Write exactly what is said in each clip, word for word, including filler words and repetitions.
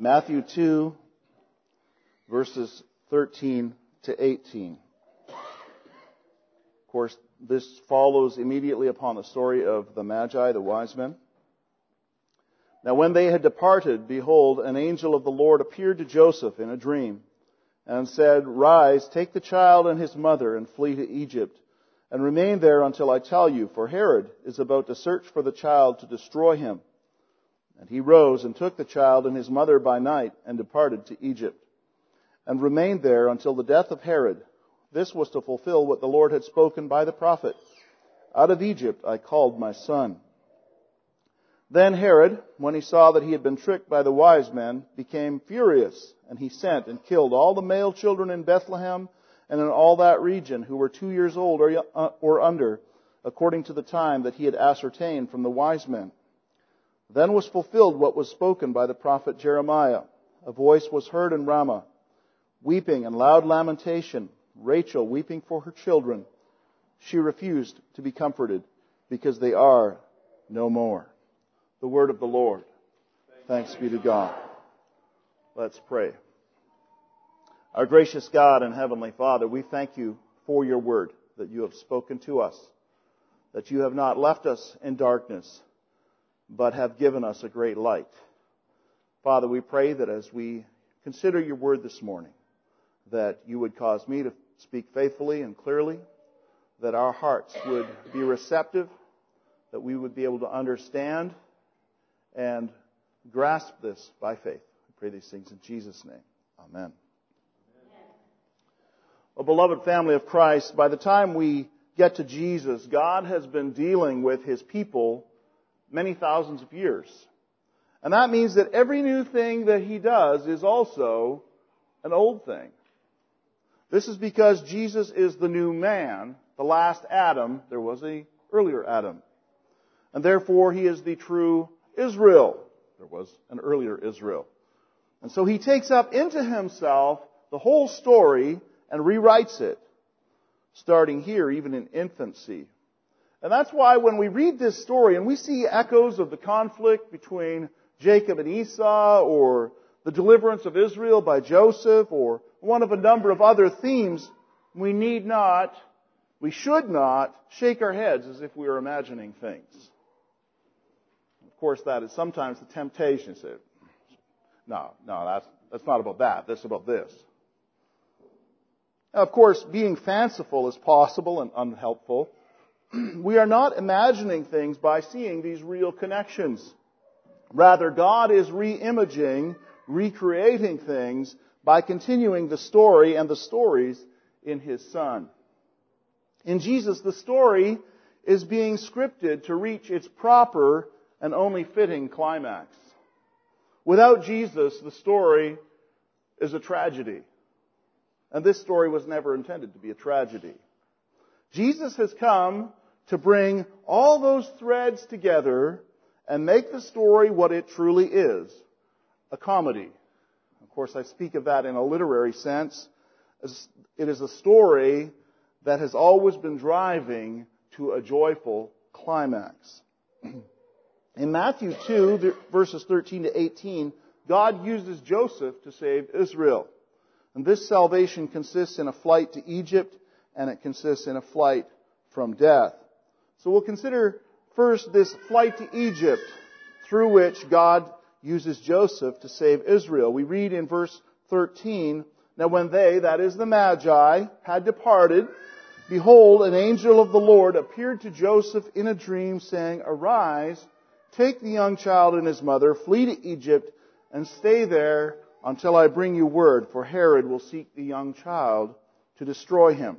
Matthew two, verses thirteen to eighteen. Of course, this follows immediately upon the story of the Magi, the wise men. Now when they had departed, behold, an angel of the Lord appeared to Joseph in a dream, and said, Rise, take the child and his mother, and flee to Egypt, and remain there until I tell you, for Herod is about to search for the child to destroy him. And he rose and took the child and his mother by night, and departed to Egypt, and remained there until the death of Herod. This was to fulfill what the Lord had spoken by the prophet. Out of Egypt I called my son. Then Herod, when he saw that he had been tricked by the wise men, became furious, and he sent and killed all the male children in Bethlehem and in all that region who were two years old or, uh, or under, according to the time that he had ascertained from the wise men. Then was fulfilled what was spoken by the prophet Jeremiah. A voice was heard in Ramah, weeping and loud lamentation, Rachel weeping for her children. She refused to be comforted, because they are no more. The word of the Lord. Thanks be to God. Let's pray. Our gracious God and Heavenly Father, we thank you for your word that you have spoken to us, that you have not left us in darkness, but have given us a great light. Father, we pray that as we consider your word this morning, that you would cause me to speak faithfully and clearly, that our hearts would be receptive, that we would be able to understand and grasp this by faith. We pray these things in Jesus' name. Amen. Amen. Well, beloved family of Christ, by the time we get to Jesus, God has been dealing with His people many thousands of years. And that means that every new thing that He does is also an old thing. This is because Jesus is the new man. The last Adam, there was an earlier Adam. And therefore, He is the true Israel. There was an earlier Israel. And so He takes up into Himself the whole story and rewrites it, starting here, even in infancy. And that's why when we read this story and we see echoes of the conflict between Jacob and Esau, or the deliverance of Israel by Joseph, or one of a number of other themes, we need not, we should not shake our heads as if we were imagining things. Of course, that is sometimes the temptation to say, no, no, that's, that's not about that. That's about this. Now, of course, being fanciful is possible and unhelpful. We are not imagining things by seeing these real connections. Rather, God is re-imaging, recreating things by continuing the story and the stories in His Son. In Jesus, the story is being scripted to reach its proper and only fitting climax. Without Jesus, the story is a tragedy. And this story was never intended to be a tragedy. Jesus has come to bring all those threads together and make the story what it truly is, a comedy. Of course, I speak of that in a literary sense. It is a story that has always been driving to a joyful climax. In Matthew two, verses thirteen to eighteen, God uses Joseph to save Israel. And this salvation consists in a flight to Egypt, and it consists in a flight from death. So we'll consider first this flight to Egypt, through which God uses Joseph to save Israel. We read in verse thirteen, Now when they, that is the Magi, had departed, behold, an angel of the Lord appeared to Joseph in a dream, saying, Arise, take the young child and his mother, flee to Egypt, and stay there until I bring you word, for Herod will seek the young child to destroy him.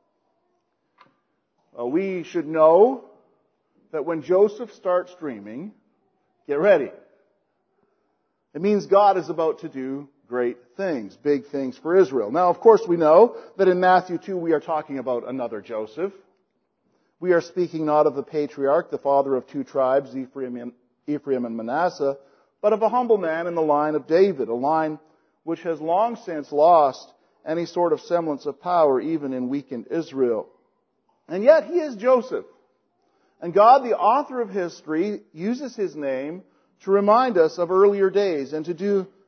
Well, we should know that when Joseph starts dreaming, get ready. It means God is about to do great things, big things for Israel. Now, of course, we know that in Matthew two we are talking about another Joseph. We are speaking not of the patriarch, the father of two tribes, Ephraim and, Ephraim and Manasseh, but of a humble man in the line of David, a line which has long since lost any sort of semblance of power, even in weakened Israel. And yet he is Joseph. And God, the author of history, uses his name to remind us of earlier days and to do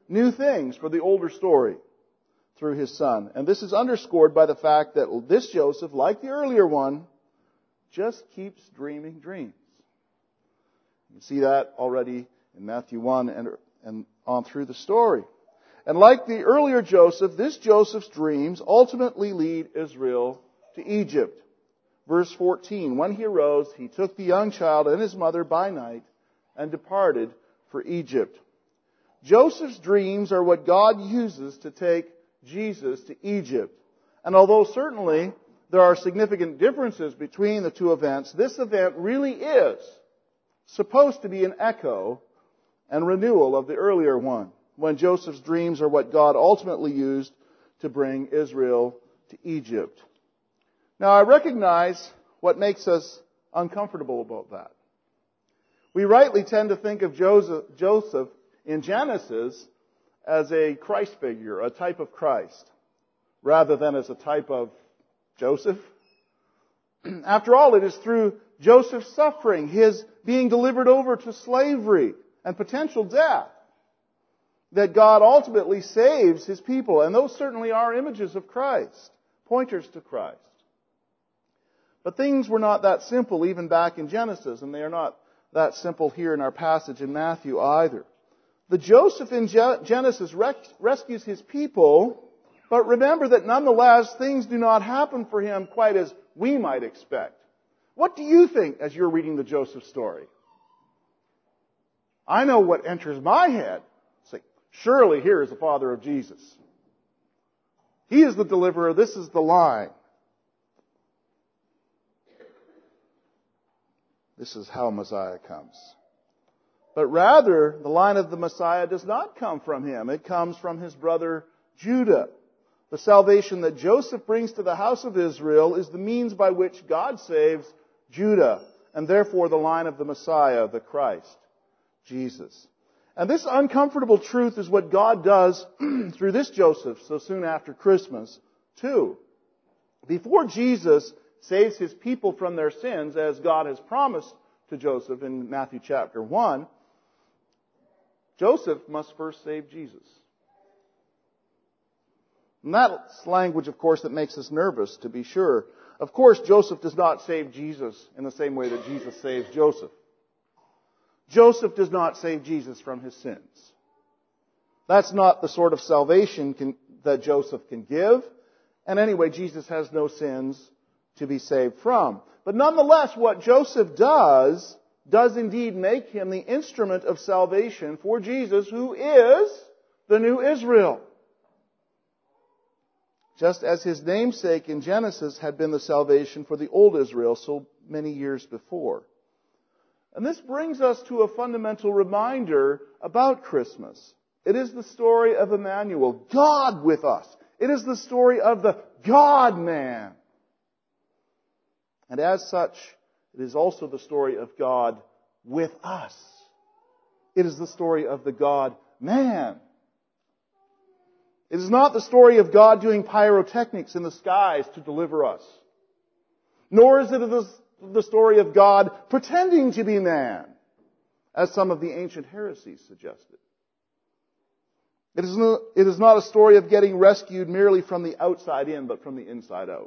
new things for the older story through his son. And this is underscored by the fact that this Joseph, like the earlier one, just keeps dreaming dreams. You see that already in Matthew one and, and on through the story. And like the earlier Joseph, this Joseph's dreams ultimately lead Israel to Egypt. Verse fourteen, when he arose, he took the young child and his mother by night and departed for Egypt. Joseph's dreams are what God uses to take Jesus to Egypt. And although certainly there are significant differences between the two events, this event really is supposed to be an echo and renewal of the earlier one, when Joseph's dreams are what God ultimately used to bring Israel to Egypt. Now, I recognize what makes us uncomfortable about that. We rightly tend to think of Joseph, Joseph in Genesis as a Christ figure, a type of Christ, rather than as a type of Joseph. After all, it is through Joseph's suffering, his being delivered over to slavery and potential death, that God ultimately saves His people. And those certainly are images of Christ, pointers to Christ. But things were not that simple even back in Genesis, and they are not that simple here in our passage in Matthew either. The Joseph in Genesis rescues his people, but remember that nonetheless things do not happen for him quite as we might expect. What do you think as you're reading the Joseph story? I know what enters my head. It's like, surely here is the father of Jesus. He is the deliverer. This is the line. This is how Messiah comes. But rather, the line of the Messiah does not come from him. It comes from his brother Judah. The salvation that Joseph brings to the house of Israel is the means by which God saves Judah, and therefore the line of the Messiah, the Christ, Jesus. And this uncomfortable truth is what God does through this Joseph so soon after Christmas, too. Before Jesus saves His people from their sins, as God has promised to Joseph in Matthew chapter one, Joseph must first save Jesus. And that's language, of course, that makes us nervous, to be sure. Of course, Joseph does not save Jesus in the same way that Jesus saves Joseph. Joseph does not save Jesus from his sins. That's not the sort of salvation can, that Joseph can give. And anyway, Jesus has no sins to be saved from. But nonetheless, what Joseph does, does indeed make him the instrument of salvation for Jesus, who is the new Israel. Just as his namesake in Genesis had been the salvation for the old Israel so many years before. And this brings us to a fundamental reminder about Christmas. It is the story of Emmanuel, God with us. It is the story of the God-man. And as such, it is also the story of God with us. It is the story of the God-man. It is not the story of God doing pyrotechnics in the skies to deliver us. Nor is it the story of God pretending to be man, as some of the ancient heresies suggested. It is not, it is not a story of getting rescued merely from the outside in, but from the inside out.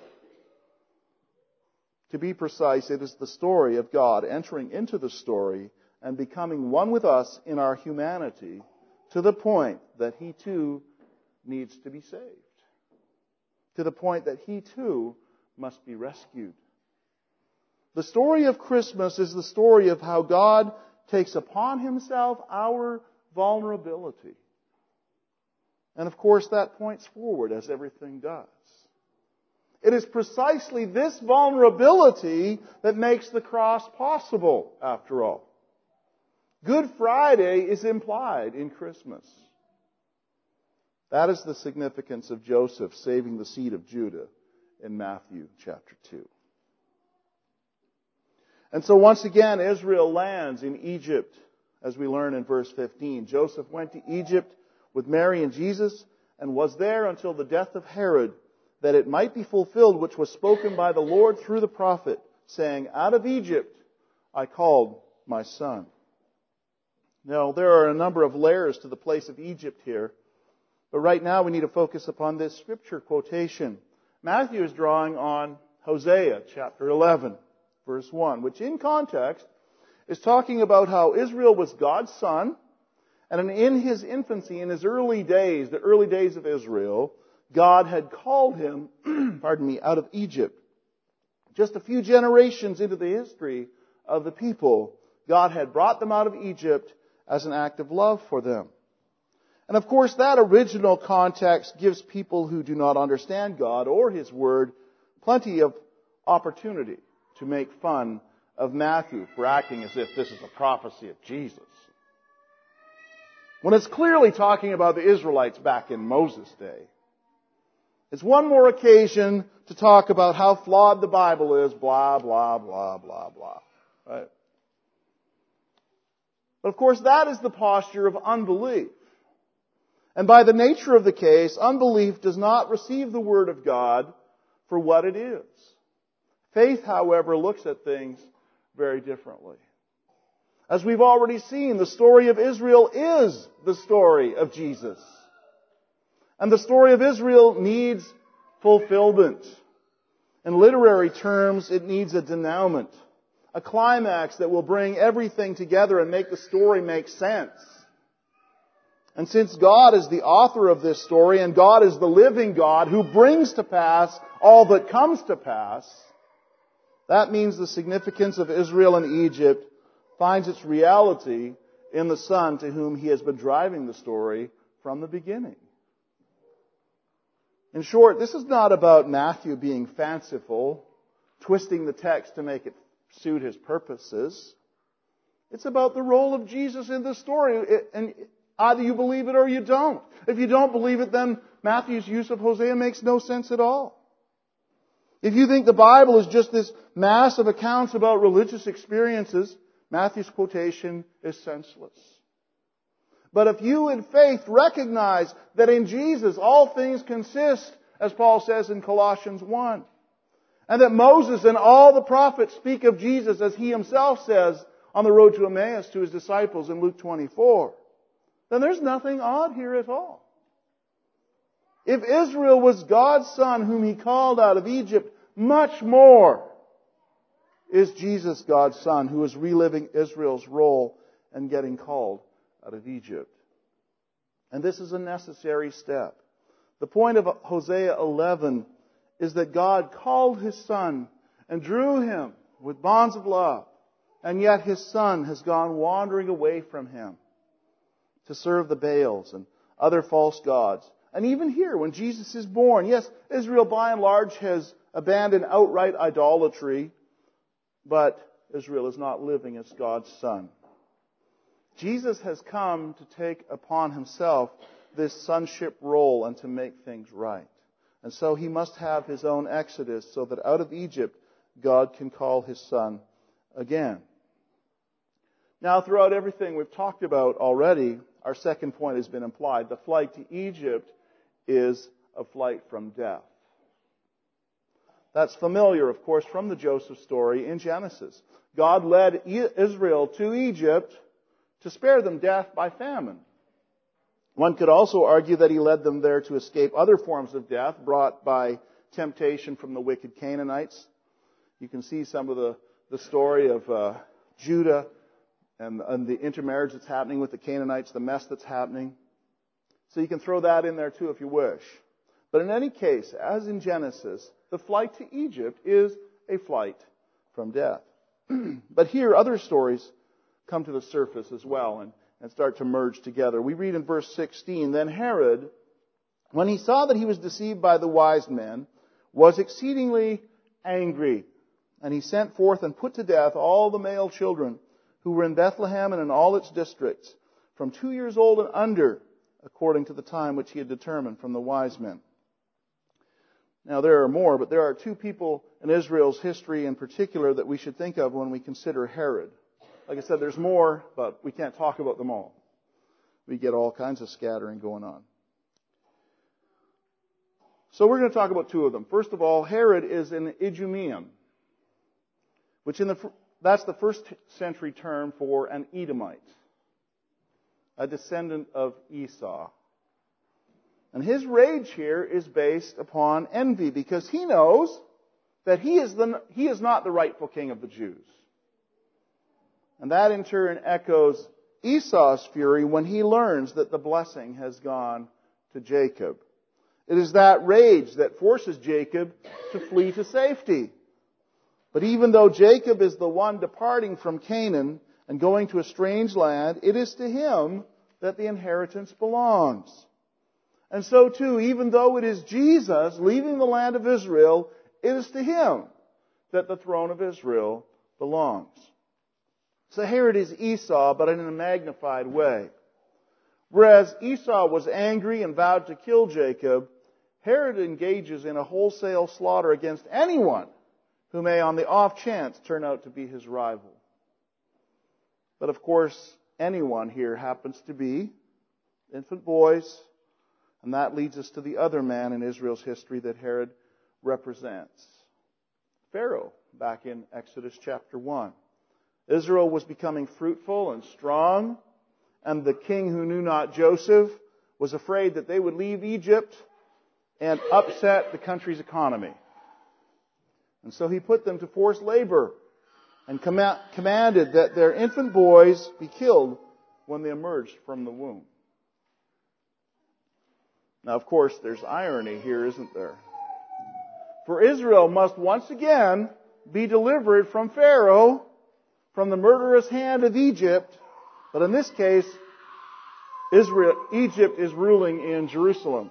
To be precise, it is the story of God entering into the story and becoming one with us in our humanity to the point that He too needs to be saved. To the point that He too must be rescued. The story of Christmas is the story of how God takes upon Himself our vulnerability. And of course that points forward, as everything does. It is precisely this vulnerability that makes the cross possible, after all. Good Friday is implied in Christmas. That is the significance of Joseph saving the seed of Judah in Matthew chapter two. And so once again, Israel lands in Egypt, as we learn in verse fifteen. Joseph went to Egypt with Mary and Jesus and was there until the death of Herod, that it might be fulfilled which was spoken by the Lord through the prophet, saying, "Out of Egypt I called my son." Now, there are a number of layers to the place of Egypt here, but right now we need to focus upon this scripture quotation. Matthew is drawing on Hosea chapter eleven, verse one, which in context is talking about how Israel was God's son, and in his infancy, in his early days, the early days of Israel, God had called him, pardon me, out of Egypt. Just a few generations into the history of the people, God had brought them out of Egypt as an act of love for them. And of course, that original context gives people who do not understand God or His Word plenty of opportunity to make fun of Matthew for acting as if this is a prophecy of Jesus, when it's clearly talking about the Israelites back in Moses' day. It's one more occasion to talk about how flawed the Bible is, blah, blah, blah, blah, blah. Right? But of course, that is the posture of unbelief. And by the nature of the case, unbelief does not receive the Word of God for what it is. Faith, however, looks at things very differently. As we've already seen, the story of Israel is the story of Jesus. And the story of Israel needs fulfillment. In literary terms, it needs a denouement, a climax that will bring everything together and make the story make sense. And since God is the author of this story, and God is the living God who brings to pass all that comes to pass, that means the significance of Israel and Egypt finds its reality in the Son to whom He has been driving the story from the beginning. In short, this is not about Matthew being fanciful, twisting the text to make it suit his purposes. It's about the role of Jesus in the story, and either you believe it or you don't. If you don't believe it, then Matthew's use of Hosea makes no sense at all. If you think the Bible is just this mass of accounts about religious experiences, Matthew's quotation is senseless. But if you in faith recognize that in Jesus all things consist, as Paul says in Colossians one, and that Moses and all the prophets speak of Jesus, as he himself says on the road to Emmaus to his disciples in Luke twenty-four, then there's nothing odd here at all. If Israel was God's son whom He called out of Egypt, much more is Jesus God's son who is reliving Israel's role and getting called out of Egypt. And this is a necessary step. The point of Hosea eleven is that God called His Son and drew Him with bonds of love, and yet His Son has gone wandering away from Him to serve the Baals and other false gods. And even here, when Jesus is born, yes, Israel by and large has abandoned outright idolatry, but Israel is not living as God's son. Jesus has come to take upon Himself this sonship role and to make things right. And so He must have His own exodus so that out of Egypt God can call His Son again. Now, throughout everything we've talked about already, our second point has been implied. The flight to Egypt is a flight from death. That's familiar, of course, from the Joseph story in Genesis. God led Israel to Egypt to spare them death by famine. One could also argue that He led them there to escape other forms of death brought by temptation from the wicked Canaanites. You can see some of the, the story of uh, Judah and, and the intermarriage that's happening with the Canaanites, the mess that's happening. So you can throw that in there too if you wish. But in any case, as in Genesis, the flight to Egypt is a flight from death. But here, other stories come to the surface as well and, and start to merge together. We read in verse sixteen, Then Herod, when he saw that he was deceived by the wise men, was exceedingly angry. And he sent forth and put to death all the male children who were in Bethlehem and in all its districts, from two years old and under, according to the time which he had determined from the wise men. Now, there are more, but there are two people in Israel's history in particular that we should think of when we consider Herod. Like I said, there's more, but we can't talk about them all. We get all kinds of scattering going on. So we're going to talk about two of them. First of all, Herod is an Idumean, which in the that's the first century term for an Edomite. a descendant of Esau. And his rage here is based upon envy, because he knows that he is, the, he is not the rightful king of the Jews. And that in turn echoes Esau's fury when he learns that the blessing has gone to Jacob. It is that rage that forces Jacob to flee to safety. But even though Jacob is the one departing from Canaan and going to a strange land, it is to him that the inheritance belongs. And so too, even though it is Jesus leaving the land of Israel, it is to him that the throne of Israel belongs. So here it is Esau, but in a magnified way. Whereas Esau was angry and vowed to kill Jacob, Herod engages in a wholesale slaughter against anyone who may on the off chance turn out to be his rival. But of course, anyone here happens to be infant boys, and that leads us to the other man in Israel's history that Herod represents. Pharaoh, back in Exodus chapter one. Israel was becoming fruitful and strong, and the king who knew not Joseph was afraid that they would leave Egypt and upset the country's economy. And so he put them to forced labor and com- commanded that their infant boys be killed when they emerged from the womb. Now, of course, there's irony here, isn't there? For Israel must once again be delivered from Pharaoh, from the murderous hand of Egypt, but in this case, Israel, Egypt is ruling in Jerusalem.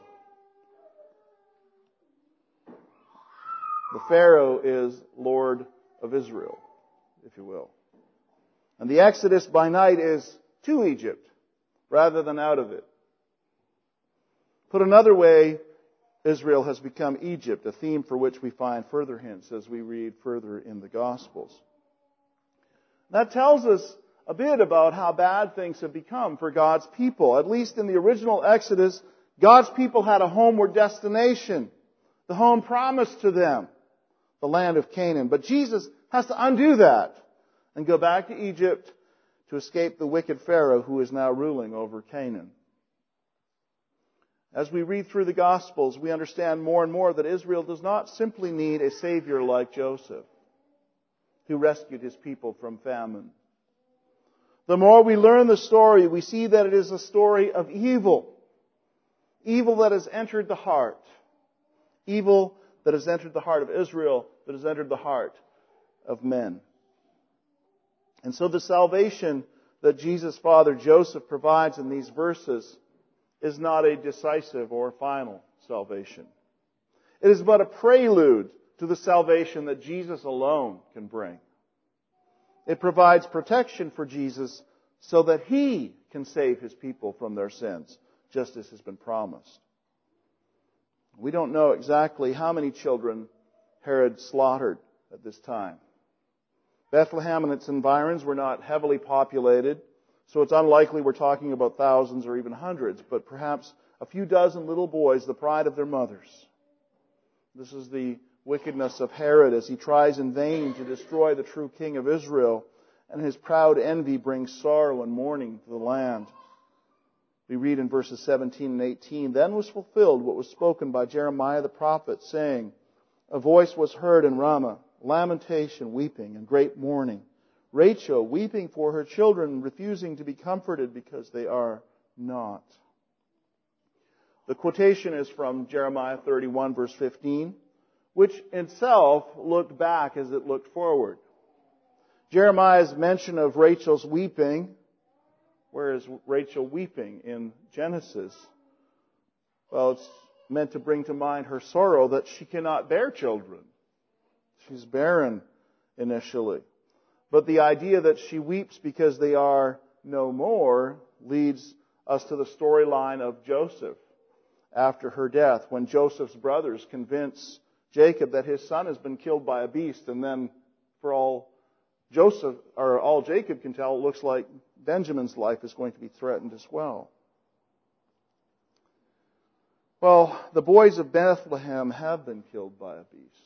The Pharaoh is Lord of Israel, if you will. And the Exodus by night is to Egypt rather than out of it. Put another way, Israel has become Egypt, a theme for which we find further hints as we read further in the Gospels. That tells us a bit about how bad things have become for God's people. At least in the original Exodus, God's people had a homeward destination, the home promised to them, the land of Canaan. But Jesus has to undo that and go back to Egypt to escape the wicked Pharaoh who is now ruling over Canaan. As we read through the Gospels, we understand more and more that Israel does not simply need a Savior like Joseph, who rescued his people from famine. The more we learn the story, we see that it is a story of evil. Evil that has entered the heart. Evil that has entered the heart of Israel, that has entered the heart of men. And so the salvation that Jesus' father Joseph provides in these verses is not a decisive or final salvation. It is but a prelude to the salvation that Jesus alone can bring. It provides protection for Jesus so that He can save His people from their sins, just as has been promised. We don't know exactly how many children Herod slaughtered at this time. Bethlehem and its environs were not heavily populated, so it's unlikely we're talking about thousands or even hundreds, but perhaps a few dozen little boys, the pride of their mothers. This is the wickedness of Herod as he tries in vain to destroy the true king of Israel, and his proud envy brings sorrow and mourning to the land. We read in verses seventeen and eighteen, "Then was fulfilled what was spoken by Jeremiah the prophet, saying, A voice was heard in Ramah, lamentation, weeping, and great mourning. Rachel weeping for her children, refusing to be comforted because they are not." The quotation is from Jeremiah thirty-one, verse fifteen, which itself looked back as it looked forward. Jeremiah's mention of Rachel's weeping, where is Rachel weeping in Genesis? Well, it's meant to bring to mind her sorrow that she cannot bear children. She's barren initially. But the idea that she weeps because they are no more leads us to the storyline of Joseph after her death, when Joseph's brothers convince Jacob that his son has been killed by a beast, and then for all Joseph, or all Jacob can tell, it looks like Benjamin's life is going to be threatened as well. Well, the boys of Bethlehem have been killed by a beast.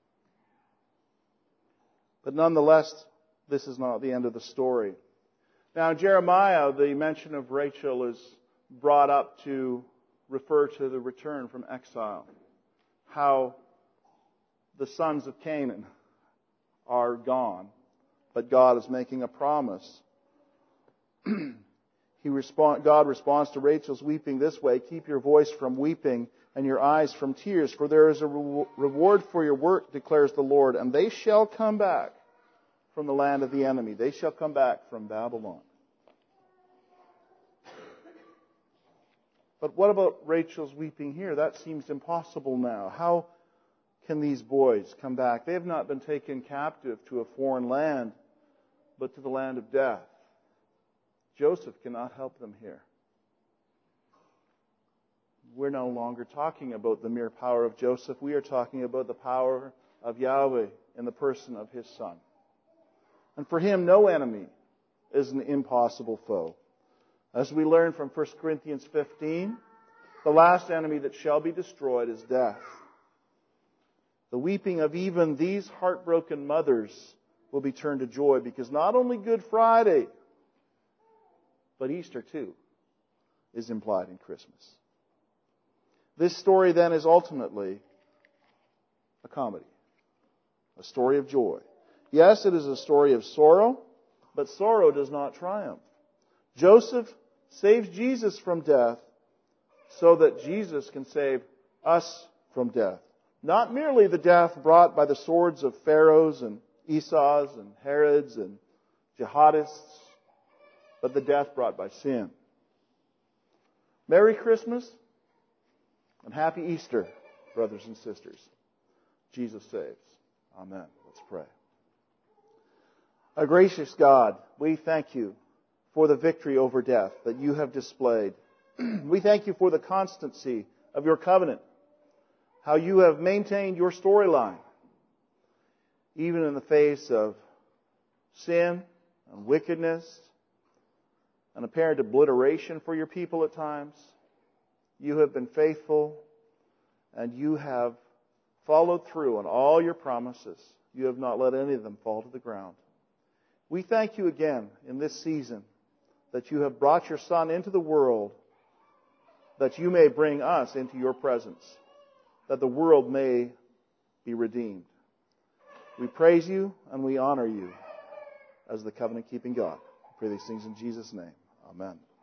But nonetheless, this is not the end of the story. Now, in Jeremiah, the mention of Rachel is brought up to refer to the return from exile. How the sons of Canaan are gone, but God is making a promise. he respond, God responds to Rachel's weeping this way: keep your voice from weeping and your eyes from tears, for there is a re- reward for your work, declares the Lord, and they shall come back from the land of the enemy. They shall come back from Babylon. But what about Rachel's weeping here? That seems impossible now. How can these boys come back? They have not been taken captive to a foreign land, but to the land of death. Joseph cannot help them here. We're no longer talking about the mere power of Joseph. We are talking about the power of Yahweh in the person of His Son. And for Him, no enemy is an impossible foe. As we learn from First Corinthians fifteen, the last enemy that shall be destroyed is death. The weeping of even these heartbroken mothers will be turned to joy, because not only Good Friday, but Easter too is implied in Christmas. This story then is ultimately a comedy, a story of joy. Yes, it is a story of sorrow, but sorrow does not triumph. Joseph saves Jesus from death so that Jesus can save us from death. Not merely the death brought by the swords of Pharaohs and Esau's and Herod's and jihadists, but the death brought by sin. Merry Christmas and Happy Easter, brothers and sisters. Jesus saves. Amen. Let's pray. Our gracious God, we thank You for the victory over death that You have displayed. We thank You for the constancy of Your covenant, how You have maintained Your storyline, even in the face of sin and wickedness and apparent obliteration for Your people at times. You have been faithful, and You have followed through on all Your promises. You have not let any of them fall to the ground. We thank You again in this season that You have brought Your Son into the world, that You may bring us into Your presence, that the world may be redeemed. We praise You and we honor You as the covenant-keeping God. We pray these things in Jesus' name. Amen.